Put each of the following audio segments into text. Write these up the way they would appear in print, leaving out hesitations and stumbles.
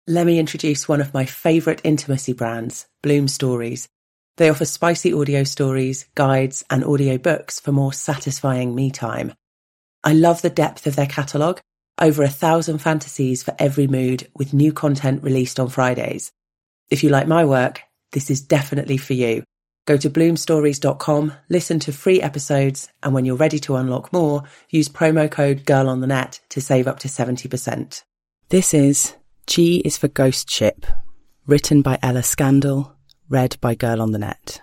Let me introduce one of my favourite intimacy brands, Bloom Stories. They offer spicy audio stories, guides, and audio books for more satisfying me time. I love the depth of their catalogue, over 1,000 fantasies for every mood, with new content released on Fridays. If you like my work, this is definitely for you. Go to bloomstories.com, listen to free episodes, and when you're ready to unlock more, use promo code GIRLONTHENET to save up to 70%. This is G is for Ghost Ship, written by Ella Scandal, read by Girl on the Net.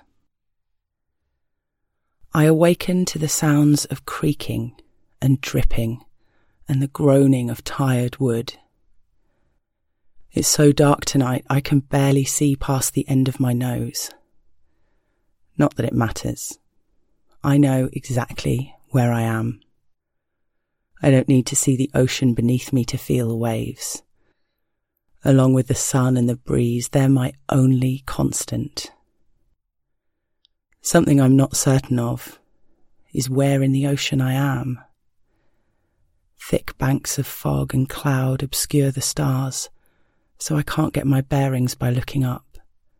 I awaken to the sounds of creaking and dripping and the groaning of tired wood. It's so dark tonight I can barely see past the end of my nose. Not that it matters. I know exactly where I am. I don't need to see the ocean beneath me to feel the waves. Along with the sun and the breeze, they're my only constant. Something I'm not certain of is where in the ocean I am. Thick banks of fog and cloud obscure the stars, so I can't get my bearings by looking up.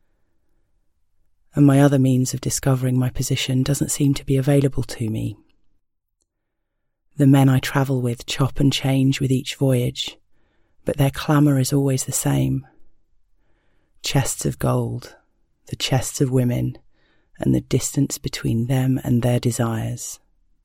And my other means of discovering my position doesn't seem to be available to me. The men I travel with chop and change with each voyage, but their clamour is always the same. Chests of gold, the chests of women, and the distance between them and their desires.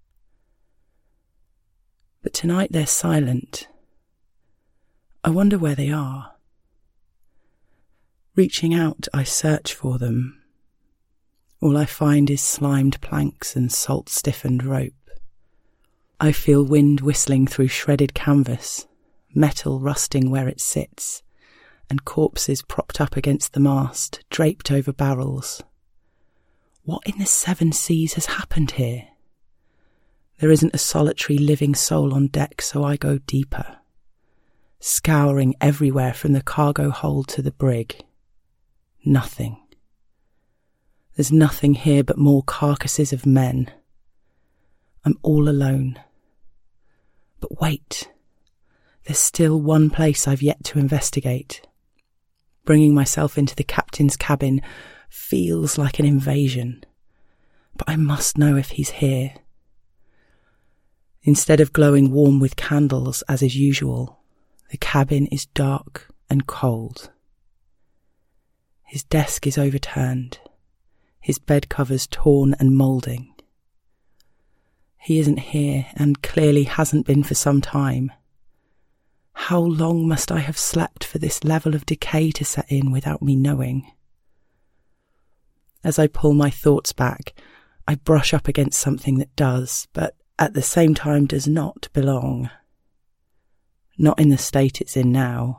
But tonight they're silent. I wonder where they are. Reaching out, I search for them. All I find is slimed planks and salt-stiffened rope. I feel wind whistling through shredded canvas, metal rusting where it sits, and corpses propped up against the mast, draped over barrels. What in the 7 seas has happened here? There isn't a solitary living soul on deck, so I go deeper, scouring everywhere from the cargo hold to the brig. Nothing. There's nothing here but more carcasses of men. I'm all alone. But wait. There's still one place I've yet to investigate. Bringing myself into the captain's cabin feels like an invasion, but I must know if he's here. Instead of glowing warm with candles, as is usual, the cabin is dark and cold. His desk is overturned, his bed covers torn and moulding. He isn't here, and clearly hasn't been for some time. How long must I have slept for this level of decay to set in without me knowing? As I pull my thoughts back, I brush up against something that does, but at the same time does not belong. Not in the state it's in now.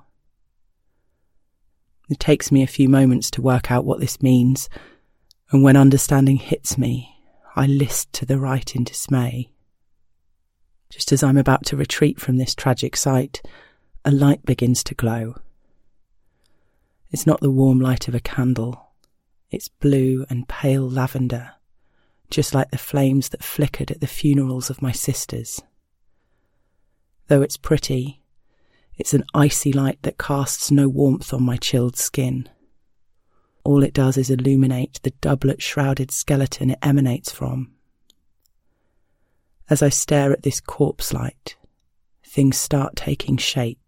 It takes me a few moments to work out what this means, and when understanding hits me, I list to the right in dismay. Just as I'm about to retreat from this tragic sight, a light begins to glow. It's not the warm light of a candle. It's blue and pale lavender, just like the flames that flickered at the funerals of my sisters. Though it's pretty, it's an icy light that casts no warmth on my chilled skin. All it does is illuminate the doublet-shrouded skeleton it emanates from. As I stare at this corpse light, things start taking shape.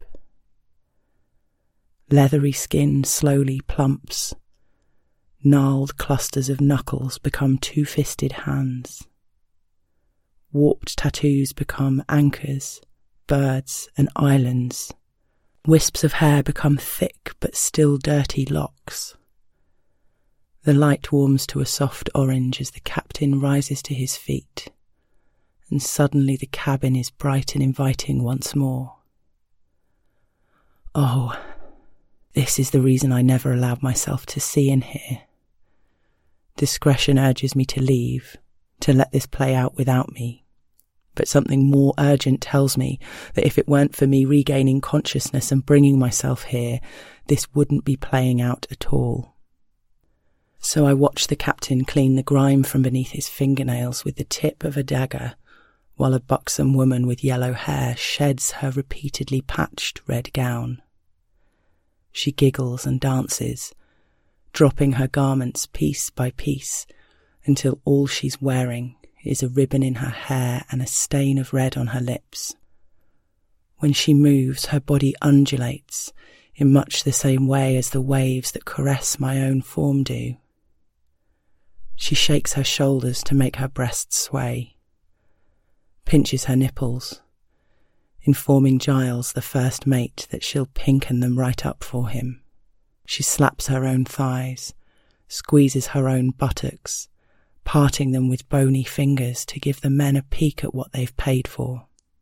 Leathery skin slowly plumps. Gnarled clusters of knuckles become two-fisted hands. Warped tattoos become anchors, birds and islands. Wisps of hair become thick but still dirty locks. The light warms to a soft orange as the captain rises to his feet, and suddenly the cabin is bright and inviting once more. Oh, this is the reason I never allowed myself to see in here. Discretion urges me to leave, to let this play out without me. But something more urgent tells me that if it weren't for me regaining consciousness and bringing myself here, this wouldn't be playing out at all. So I watch the captain clean the grime from beneath his fingernails with the tip of a dagger, while a buxom woman with yellow hair sheds her repeatedly patched red gown. She giggles and dances, dropping her garments piece by piece until all she's wearing is a ribbon in her hair and a stain of red on her lips. When she moves, her body undulates in much the same way as the waves that caress my own form do. She shakes her shoulders to make her breasts sway, pinches her nipples, informing Giles, the first mate, that she'll pinken them right up for him. She slaps her own thighs, squeezes her own buttocks, parting them with bony fingers to give the men a peek at what they've paid for.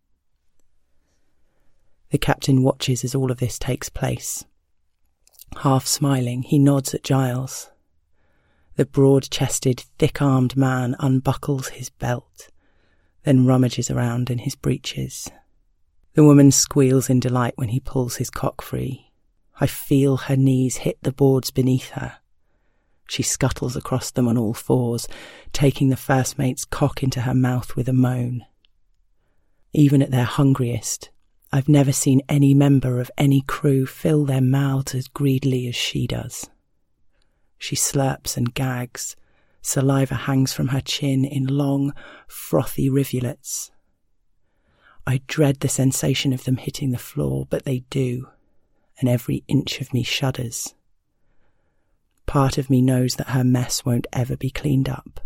The captain watches as all of this takes place. Half smiling, he nods at Giles. The broad-chested, thick-armed man unbuckles his belt, then rummages around in his breeches. The woman squeals in delight when he pulls his cock free. I feel her knees hit the boards beneath her. She scuttles across them on all fours, taking the first mate's cock into her mouth with a moan. Even at their hungriest, I've never seen any member of any crew fill their mouths as greedily as she does. She slurps and gags. Saliva hangs from her chin in long, frothy rivulets. I dread the sensation of them hitting the floor, but they do, and every inch of me shudders. Part of me knows that her mess won't ever be cleaned up.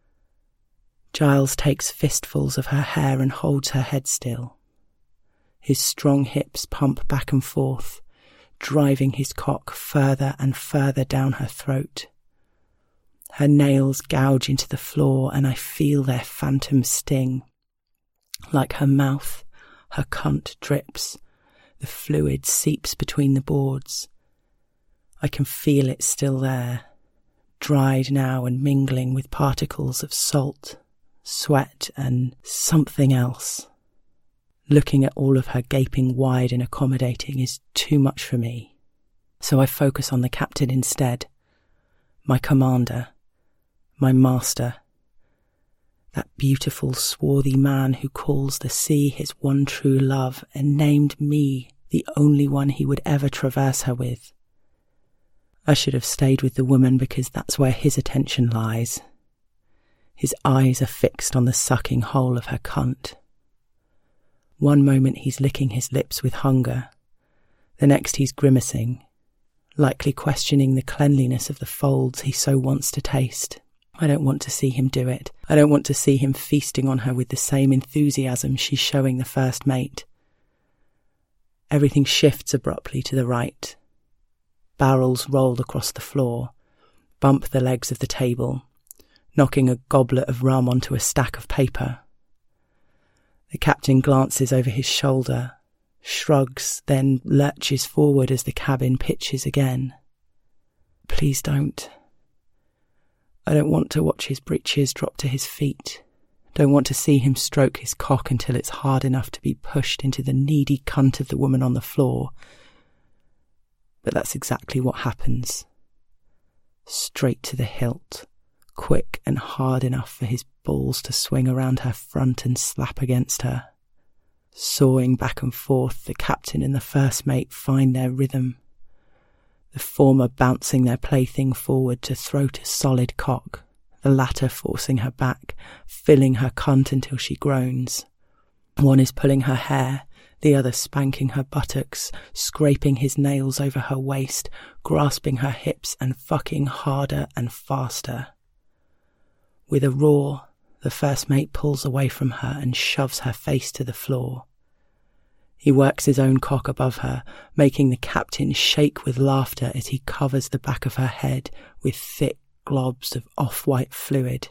Giles takes fistfuls of her hair and holds her head still. His strong hips pump back and forth, driving his cock further and further down her throat. Her nails gouge into the floor and I feel their phantom sting. Like her mouth, her cunt drips. The fluid seeps between the boards. I can feel it still there, dried now and mingling with particles of salt, sweat and something else. Looking at all of her gaping wide and accommodating is too much for me, so I focus on the captain instead, my commander, my master, that beautiful swarthy man who calls the sea his one true love and named me the only one he would ever traverse her with. I should have stayed with the woman because that's where his attention lies. His eyes are fixed on the sucking hole of her cunt. One moment he's licking his lips with hunger, the next he's grimacing, likely questioning the cleanliness of the folds he so wants to taste. I don't want to see him do it. I don't want to see him feasting on her with the same enthusiasm she's showing the first mate. Everything shifts abruptly to the right. Barrels roll across the floor, bump the legs of the table, knocking a goblet of rum onto a stack of paper. The captain glances over his shoulder, shrugs, then lurches forward as the cabin pitches again. Please don't. I don't want to watch his breeches drop to his feet. Don't want to see him stroke his cock until it's hard enough to be pushed into the needy cunt of the woman on the floor. But that's exactly what happens. Straight to the hilt, quick and hard enough for his balls to swing around her front and slap against her. Sawing back and forth, the captain and the first mate find their rhythm, the former bouncing their plaything forward to throat a solid cock, the latter forcing her back, filling her cunt until she groans. One is pulling her hair, the other spanking her buttocks, scraping his nails over her waist, grasping her hips and fucking harder and faster. With a roar, the first mate pulls away from her and shoves her face to the floor. He works his own cock above her, making the captain shake with laughter as he covers the back of her head with thick globs of off-white fluid.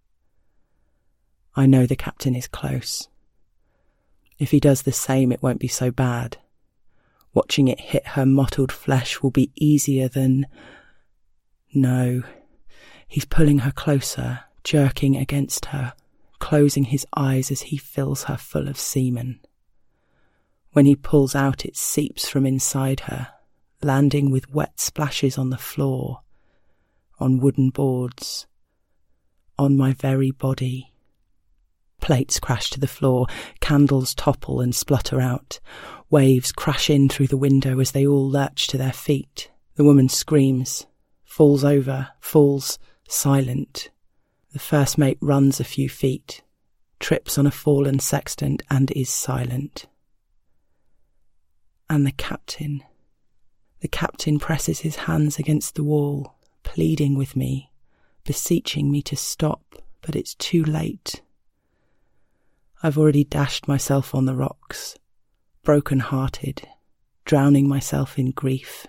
I know the captain is close. If he does the same, it won't be so bad. Watching it hit her mottled flesh will be easier than... No, he's pulling her closer, jerking against her, closing his eyes as he fills her full of semen. When he pulls out, it seeps from inside her, landing with wet splashes on the floor, on wooden boards, on my very body. Plates crash to the floor, candles topple and splutter out. Waves crash in through the window as they all lurch to their feet. The woman screams, falls over, falls, silent. The first mate runs a few feet, trips on a fallen sextant and is silent. And the captain presses his hands against the wall, pleading with me, beseeching me to stop, but it's too late. I've already dashed myself on the rocks, broken-hearted, drowning myself in grief.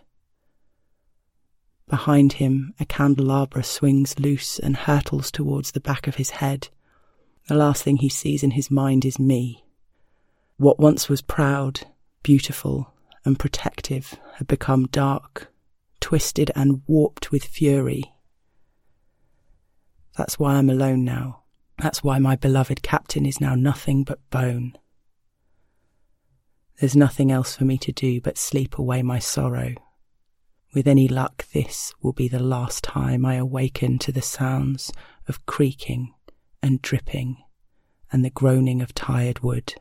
Behind him, a candelabra swings loose and hurtles towards the back of his head. The last thing he sees in his mind is me. What once was proud, beautiful, and protective had become dark, twisted and warped with fury. That's why I'm alone now. That's why my beloved captain is now nothing but bone. There's nothing else for me to do but sleep away my sorrow. With any luck, this will be the last time I awaken to the sounds of creaking and dripping and the groaning of tired wood.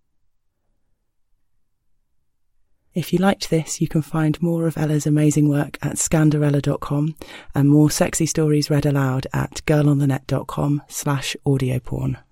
If you liked this, you can find more of Ella's amazing work at Scandarella.com and more sexy stories read aloud at girlonthenet.com/audioporn.